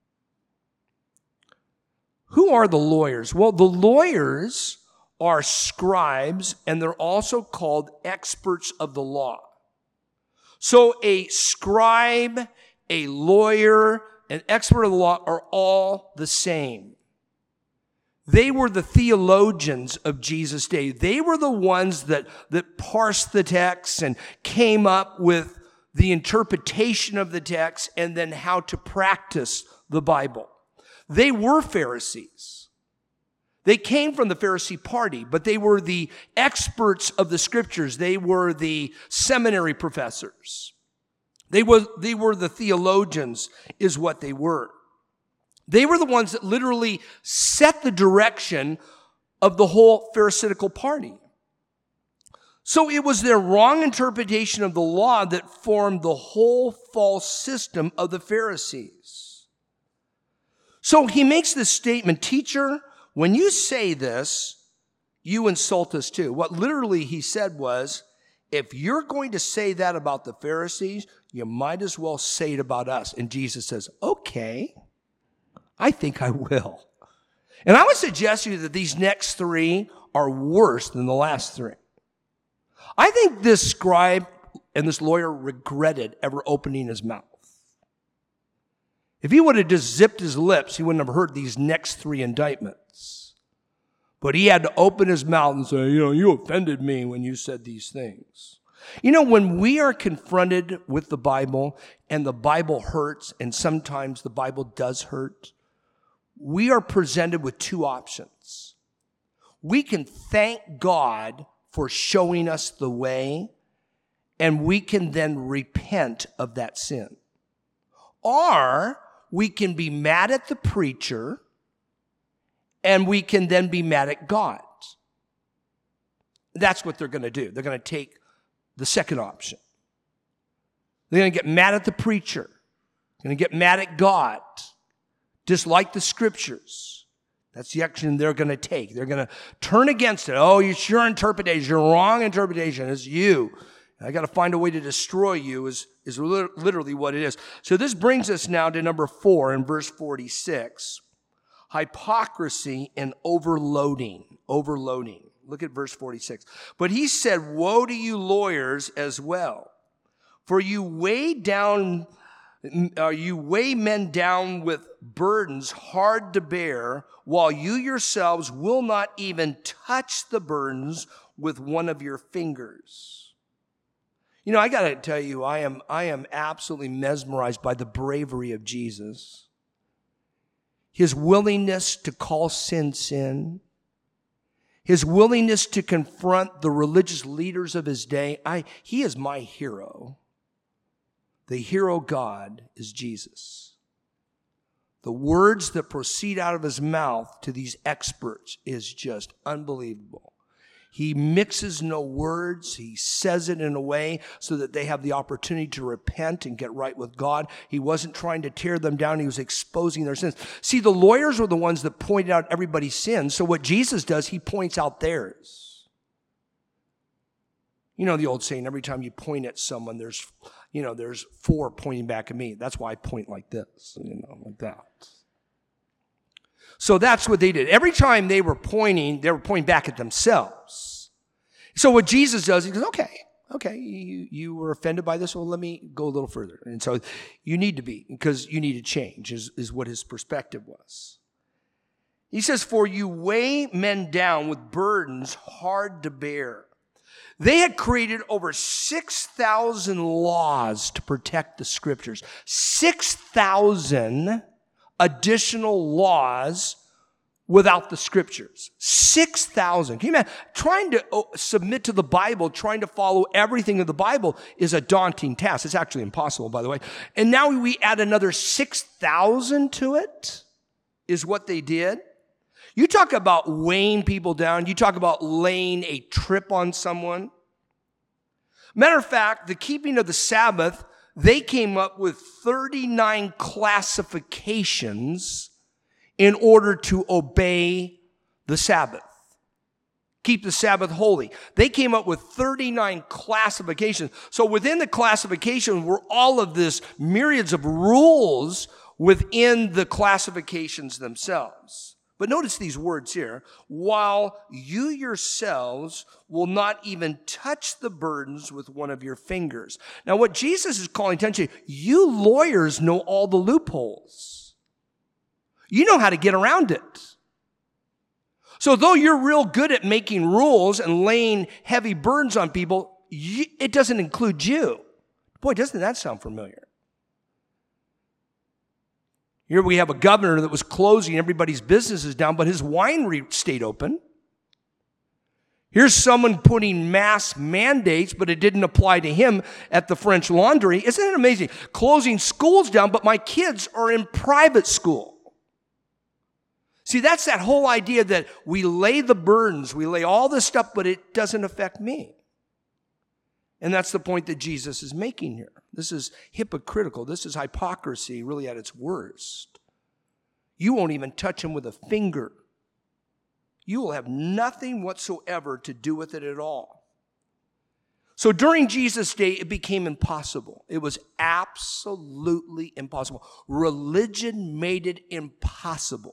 Who are the lawyers? Well, the lawyers are scribes, and they're also called experts of the law. So a scribe, a lawyer, and expert of the law are all the same. They were the theologians of Jesus' day. They were the ones that parsed the text and came up with the interpretation of the text and then how to practice the Bible. They were Pharisees. They came from the Pharisee party, but they were the experts of the scriptures. They were the seminary professors. They were the theologians, is what they were. They were the ones that literally set the direction of the whole Pharisaical party. So it was their wrong interpretation of the law that formed the whole false system of the Pharisees. So he makes this statement, "Teacher, when you say this, you insult us too." What literally he said was, if you're going to say that about the Pharisees, you might as well say it about us. And Jesus says, okay, I think I will. And I would suggest to you that these next three are worse than the last three. I think this scribe and this lawyer regretted ever opening his mouth. If he would have just zipped his lips, he wouldn't have heard these next three indictments. But he had to open his mouth and say, you offended me when you said these things. When we are confronted with the Bible and the Bible hurts, and sometimes the Bible does hurt, we are presented with two options. We can thank God for showing us the way, and we can then repent of that sin. Or we can be mad at the preacher, and we can then be mad at God. That's what they're going to do. They're going to take the second option. They're going to get mad at the preacher. They're going to get mad at God. Dislike the scriptures. That's the action they're going to take. They're going to turn against it. Oh, it's your interpretation. Your wrong interpretation. It's you. I got to find a way to destroy you is literally what it is. So this brings us now to number 4 in verse 46. Hypocrisy and overloading. Overloading. Look at verse 46. But he said, woe to you lawyers as well, for you weigh men down with burdens hard to bear, while you yourselves will not even touch the burdens with one of your fingers. I got to tell you, I am absolutely mesmerized by the bravery of Jesus. His willingness to call sin, sin. His willingness to confront the religious leaders of his day. He is my hero. The hero God is Jesus. The words that proceed out of his mouth to these experts is just unbelievable. He mixes no words. He says it in a way so that they have the opportunity to repent and get right with God. He wasn't trying to tear them down. He was exposing their sins. See, the lawyers were the ones that pointed out everybody's sins. So what Jesus does, he points out theirs. The old saying, every time you point at someone, there's 4 pointing back at me. That's why I point like this, like that. So that's what they did. Every time they were pointing back at themselves. So what Jesus does, he goes, okay, you were offended by this. Well, let me go a little further. And so you need to be, because you need to change, is what his perspective was. He says, for you weigh men down with burdens hard to bear. They had created over 6,000 laws to protect the scriptures. 6,000 additional laws without the scriptures. 6,000. Can you imagine? Trying to submit to the Bible, trying to follow everything of the Bible is a daunting task. It's actually impossible, by the way. And now we add another 6,000 to it, is what they did. You talk about weighing people down. You talk about laying a trip on someone. Matter of fact, the keeping of the Sabbath, they came up with 39 classifications in order to obey the Sabbath. Keep the Sabbath holy. They came up with 39 classifications. So within the classification were all of this myriads of rules within the classifications themselves. But notice these words here, while you yourselves will not even touch the burdens with one of your fingers. Now, what Jesus is calling attention to, you lawyers know all the loopholes. You know how to get around it. So though you're real good at making rules and laying heavy burdens on people, it doesn't include you. Boy, doesn't that sound familiar? Here we have a governor that was closing everybody's businesses down, but his winery stayed open. Here's someone putting mask mandates, but it didn't apply to him at the French Laundry. Isn't it amazing? Closing schools down, but my kids are in private school. See, that's that whole idea that we lay the burdens, we lay all this stuff, but it doesn't affect me. And that's the point that Jesus is making here. This is hypocritical. This is hypocrisy really at its worst. You won't even touch him with a finger. You will have nothing whatsoever to do with it at all. So during Jesus' day, it became impossible. It was absolutely impossible. Religion made it impossible.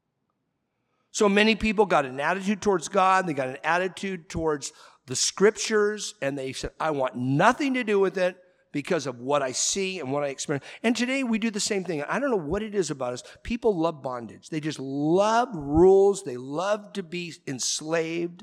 So many people got an attitude towards God. They got an attitude towards the scriptures, and they said, I want nothing to do with it because of what I see and what I experience. And today we do the same thing. I don't know what it is about us. People love bondage. They just love rules. They love to be enslaved.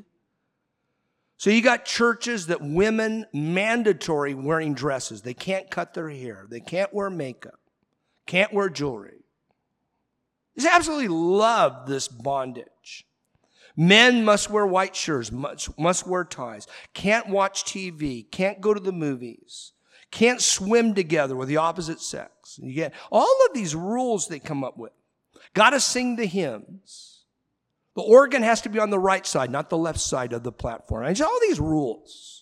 So you got churches that women mandatory wearing dresses. They can't cut their hair. They can't wear makeup. Can't wear jewelry. They absolutely love this bondage. Men must wear white shirts, must wear ties, can't watch TV, can't go to the movies, can't swim together with the opposite sex. You get all of these rules they come up with. Got to sing the hymns. The organ has to be on the right side, not the left side of the platform. And all these rules.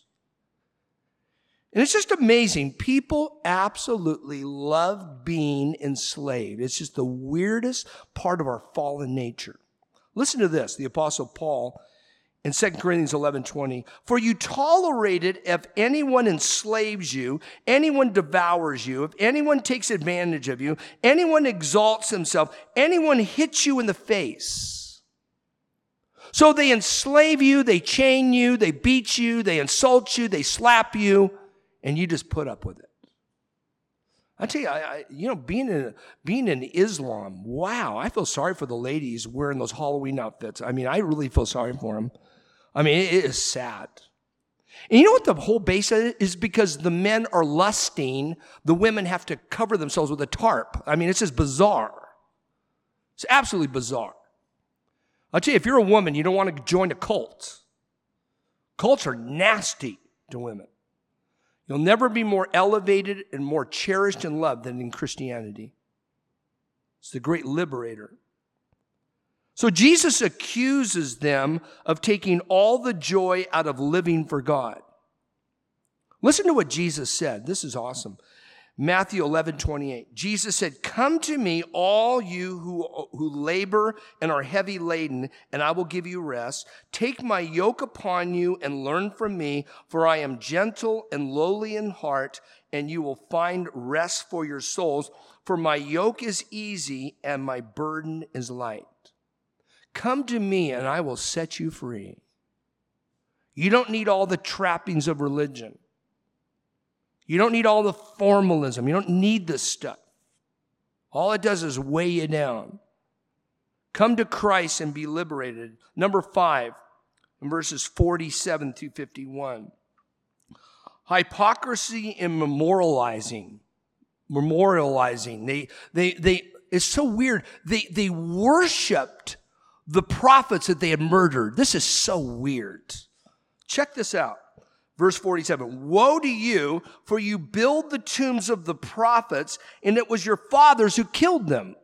And it's just amazing. People absolutely love being enslaved. It's just the weirdest part of our fallen nature. Listen to this, the Apostle Paul in 2 Corinthians 11:20. For you tolerate it if anyone enslaves you, anyone devours you, if anyone takes advantage of you, anyone exalts himself, anyone hits you in the face. So they enslave you, they chain you, they beat you, they insult you, they slap you, and you just put up with it. I tell you, being in Islam, wow, I feel sorry for the ladies wearing those Halloween outfits. I mean, I really feel sorry for them. I mean, it is sad. And you know what the whole base of it is? Because the men are lusting, the women have to cover themselves with a tarp. I mean, it's just bizarre. It's absolutely bizarre. I'll tell you, if you're a woman, you don't want to join a cult. Cults are nasty to women. You'll never be more elevated and more cherished and loved than in Christianity. It's the great liberator. So Jesus accuses them of taking all the joy out of living for God. Listen to what Jesus said. This is awesome. Matthew 11:28. Jesus said, come to me, all you who labor and are heavy laden, and I will give you rest. Take my yoke upon you and learn from me, for I am gentle and lowly in heart, and you will find rest for your souls. For my yoke is easy and my burden is light. Come to me and I will set you free. You don't need all the trappings of religion. You don't need all the formalism. You don't need this stuff. All it does is weigh you down. Come to Christ and be liberated. Number 5, in verses 47 through 51. Hypocrisy and memorializing. It's so weird. They worshipped the prophets that they had murdered. This is so weird. Check this out. Verse 47, woe to you, for you build the tombs of the prophets, and it was your fathers who killed them.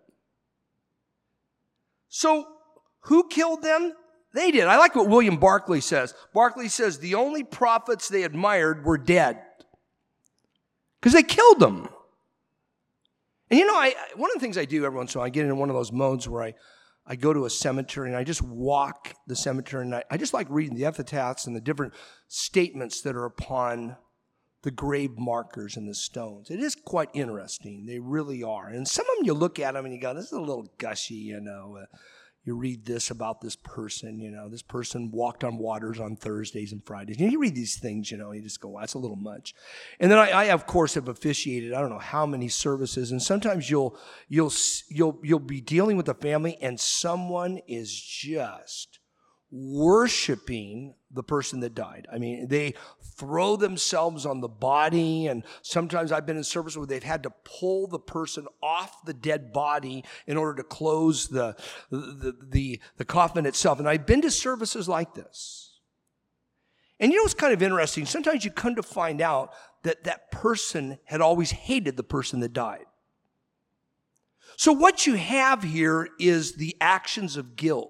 So, who killed them? They did. I like what William Barclay says. Barclay says the only prophets they admired were dead. Because they killed them. And you know, one of the things I do every once in a while, I get into one of those modes where I go to a cemetery and I just walk the cemetery and I just like reading the epitaphs and the different statements that are upon the grave markers and the stones. It is quite interesting. They really are. And some of them you look at them and you go, this is a little gushy, you read this about this person, this person walked on waters on Thursdays and Fridays. You read these things, you just go, well, that's a little much. And then I of course, have officiated, I don't know how many services, and sometimes you'll be dealing with a family and someone is just worshiping the person that died. I mean, they throw themselves on the body, and sometimes I've been in service where they've had to pull the person off the dead body in order to close the coffin itself. And I've been to services like this. And what's kind of interesting? Sometimes you come to find out that that person had always hated the person that died. So what you have here is the actions of guilt.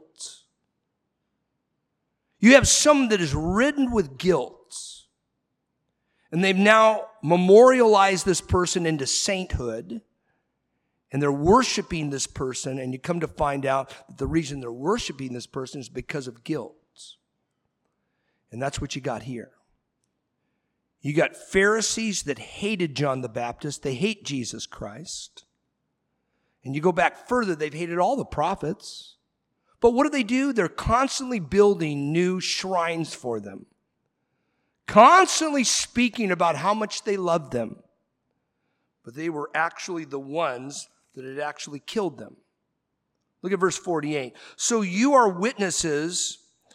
You have someone that is ridden with guilt, and they've now memorialized this person into sainthood, and they're worshiping this person, and you come to find out that the reason they're worshiping this person is because of guilt. And that's what you got here. You got Pharisees that hated John the Baptist. They hate Jesus Christ. And you go back further, they've hated all the prophets. But what do? They're constantly building new shrines for them. Constantly speaking about how much they loved them. But they were actually the ones that had actually killed them. Look at verse 48. So you are witnesses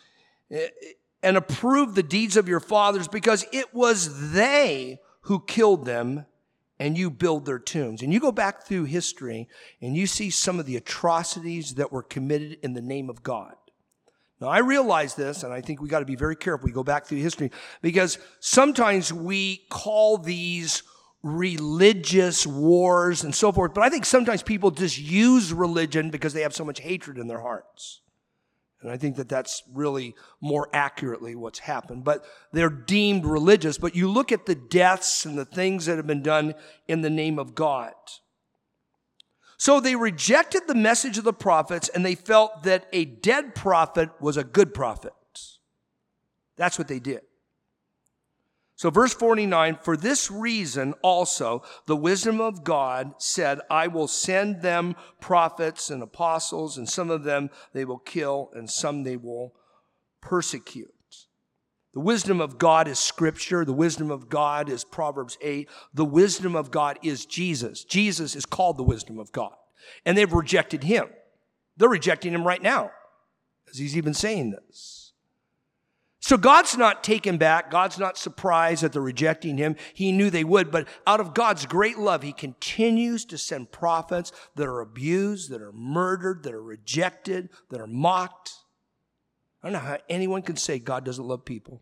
and approve the deeds of your fathers, because it was they who killed them, and you build their tombs. And you go back through history and you see some of the atrocities that were committed in the name of God. Now, I realize this, and I think we got to be very careful. We go back through history because sometimes we call these religious wars and so forth. But I think sometimes people just use religion because they have so much hatred in their hearts. And I think that that's really more accurately what's happened. But they're deemed religious. But you look at the deaths and the things that have been done in the name of God. So they rejected the message of the prophets, and they felt that a dead prophet was a good prophet. That's what they did. So verse 49, for this reason also the wisdom of God said, I will send them prophets and apostles, and some of them they will kill, and some they will persecute. The wisdom of God is Scripture. The wisdom of God is Proverbs 8. The wisdom of God is Jesus. Jesus is called the wisdom of God. And they've rejected him. They're rejecting him right now, as he's even saying this. So God's not taken back. God's not surprised that they're rejecting him. He knew they would, but out of God's great love, he continues to send prophets that are abused, that are murdered, that are rejected, that are mocked. I don't know how anyone can say God doesn't love people.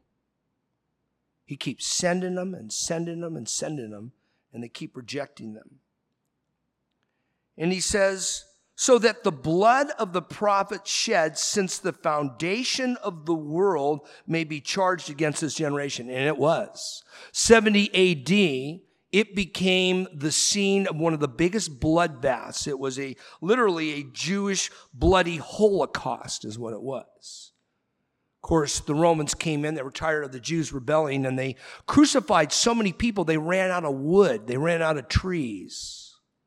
He keeps sending them and sending them and sending them, and they keep rejecting them. And he says, so that the blood of the prophets shed since the foundation of the world may be charged against this generation. And it was. 70 AD, it became the scene of one of the biggest bloodbaths. It was literally a Jewish bloody Holocaust is what it was. Of course, the Romans came in. They were tired of the Jews rebelling, and they crucified so many people, they ran out of wood. They ran out of trees.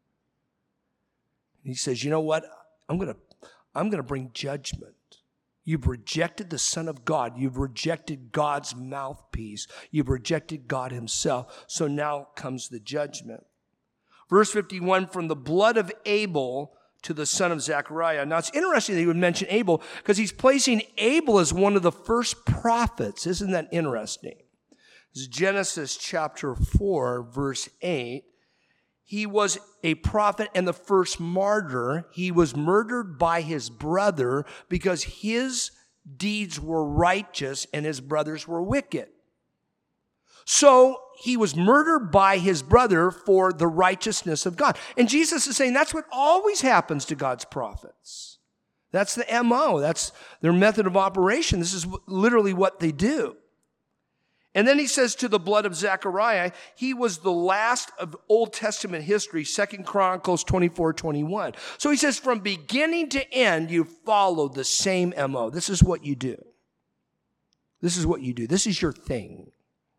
He says, you know what? I'm going to bring judgment. You've rejected the Son of God. You've rejected God's mouthpiece. You've rejected God himself. So now comes the judgment. Verse 51, from the blood of Abel to the son of Zechariah. Now it's interesting that he would mention Abel because he's placing Abel as one of the first prophets. Isn't that interesting? This is Genesis chapter 4, verse 8. He was a prophet and the first martyr. He was murdered by his brother because his deeds were righteous and his brothers were wicked. So he was murdered by his brother for the righteousness of God. And Jesus is saying that's what always happens to God's prophets. That's the MO. That's their method of operation. This is literally what they do. And then he says to the blood of Zechariah, he was the last of Old Testament history, 2 Chronicles 24:21. So he says from beginning to end, you follow the same MO. This is what you do. This is what you do. This is your thing.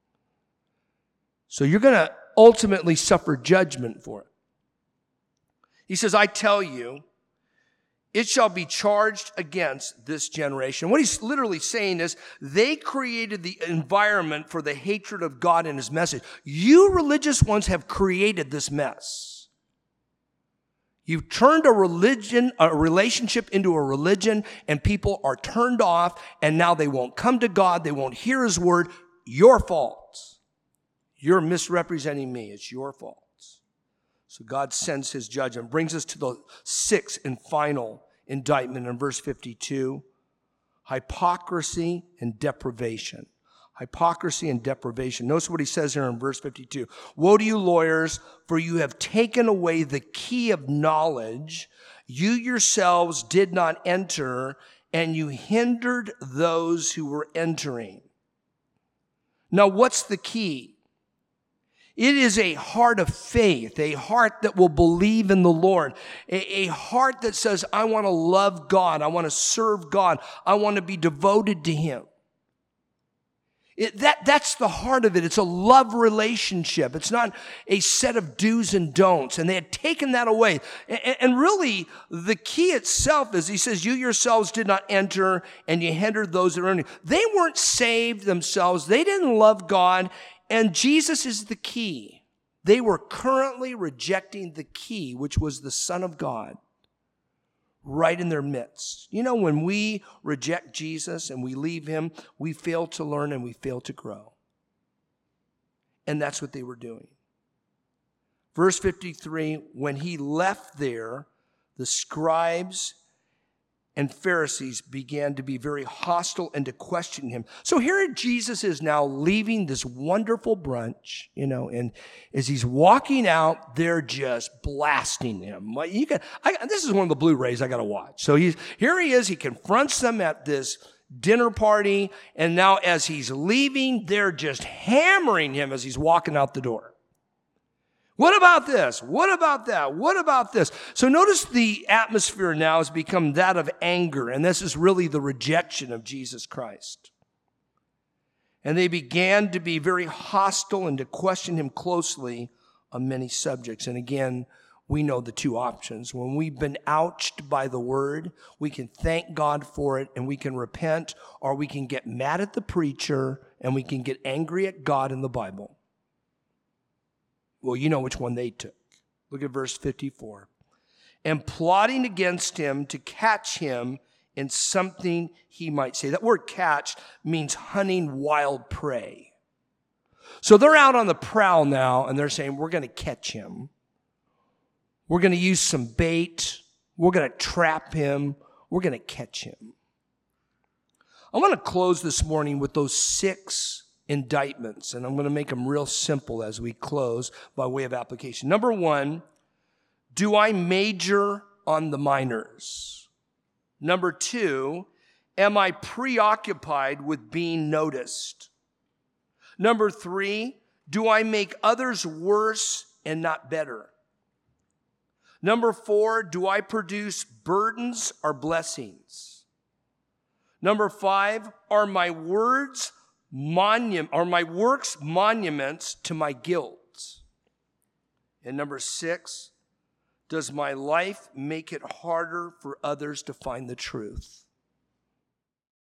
So you're going to ultimately suffer judgment for it. He says, I tell you, it shall be charged against this generation. What he's literally saying is they created the environment for the hatred of God and his message. You religious ones have created this mess. You've turned a relationship into a religion, and people are turned off, and now they won't come to God. They won't hear his word. Your fault. You're misrepresenting me. It's your fault. So God sends his judgment, brings us to the sixth and final indictment in verse 52, hypocrisy and deprivation. Hypocrisy and deprivation. Notice what he says here in verse 52. Woe to you lawyers, for you have taken away the key of knowledge. You yourselves did not enter, and you hindered those who were entering. Now, what's the key? It is a heart of faith, a heart that will believe in the Lord, a heart that says, I want to love God, I want to serve God, I want to be devoted to him. That's the heart of it. It's a love relationship. It's not a set of do's and don'ts. And they had taken that away. And really, the key itself is, he says, you yourselves did not enter, and you hindered those that are entering. They weren't saved themselves. They didn't love God. And Jesus is the key. They were currently rejecting the key, which was the Son of God, right in their midst. You know, when we reject Jesus and we leave him, we fail to learn and we fail to grow. And that's what they were doing. Verse 53, when he left there, the scribes and Pharisees began to be very hostile and to question him. So here Jesus is now leaving this wonderful brunch, and as he's walking out, they're just blasting him. This is one of the Blu-rays I got to watch. So here he is, he confronts them at this dinner party, and now as he's leaving, they're just hammering him as he's walking out the door. What about this? What about that? What about this? So notice the atmosphere now has become that of anger, and this is really the rejection of Jesus Christ. And they began to be very hostile and to question him closely on many subjects. And again, we know the two options. When we've been ouched by the word, we can thank God for it and we can repent, or we can get mad at the preacher and we can get angry at God in the Bible. Well, you know which one they took. Look at verse 54. And plotting against him to catch him in something he might say. That word catch means hunting wild prey. So they're out on the prowl now, and they're saying, we're going to catch him. We're going to use some bait. We're going to trap him. We're going to catch him. I want to close this morning with those 6 indictments, and I'm going to make them real simple as we close by way of application. Number 1, do I major on the minors? Number 2, am I preoccupied with being noticed? Number 3, do I make others worse and not better? Number 4, do I produce burdens or blessings? Number 5, are my works monuments to my guilt? And number 6, does my life make it harder for others to find the truth?